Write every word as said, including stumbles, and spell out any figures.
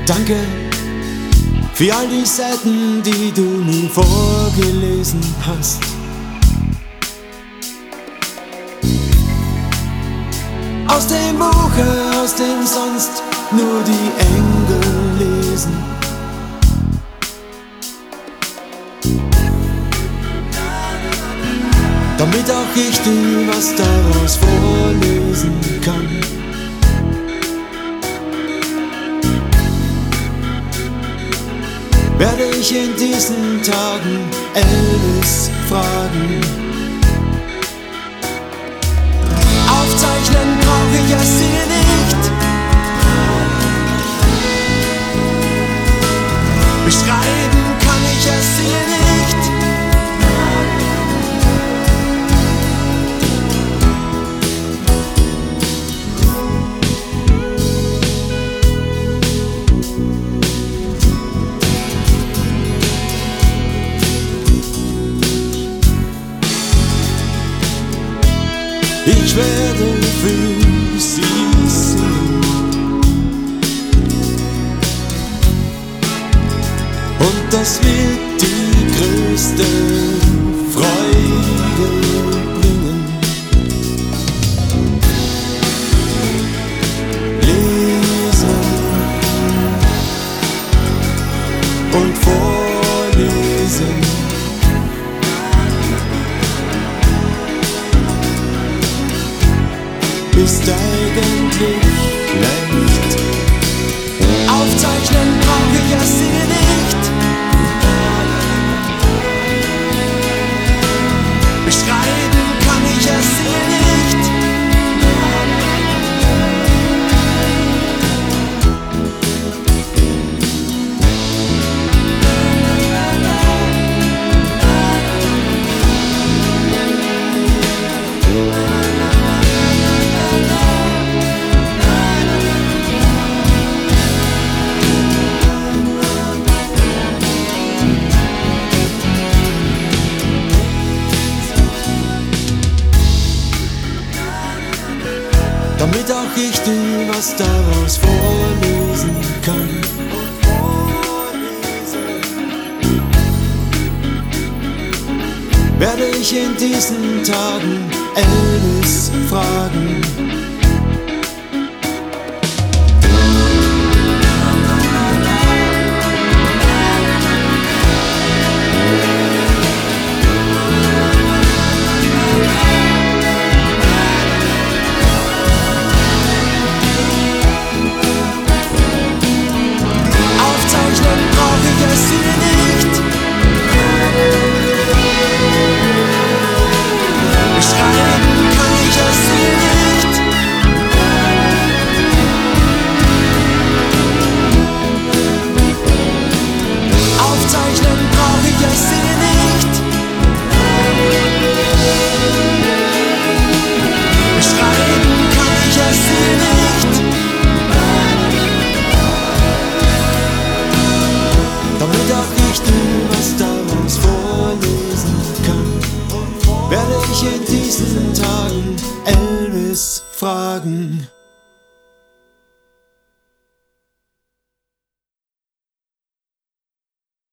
Danke für all die Seiten, die du nie vorgelesen hast. Aus dem Buche, aus dem sonst nur die Engel lesen. Damit auch ich dir was daraus vorlesen kann. Werde ich in diesen Tagen Elvis fragen. Aufzeichnen brauche ich es dir nicht. Beschreiben kann ich es dir nicht. Ich werde für sie singen und das wird die größte Freude bringen. Lesen und vorlesen. Ist eigentlich leicht. Aufzeichnen brauche ich es dir nicht. Beschreiben kann ich es dir nicht. Damit auch ich dir was daraus vorlesen kann. Werde ich in diesen Tagen Elvis fragen. Damit auch ich dir was daraus vorlesen kann, werde ich in diesen Tagen Elvis fragen.